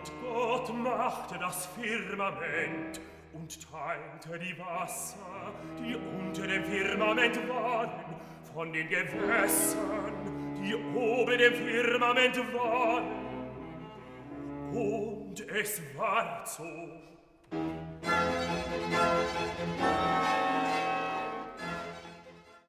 Gott machte das Firmament und teilte die Wasser, die unter dem Firmament waren, von den Gewässern, die ober dem Firmament waren. Und es war so.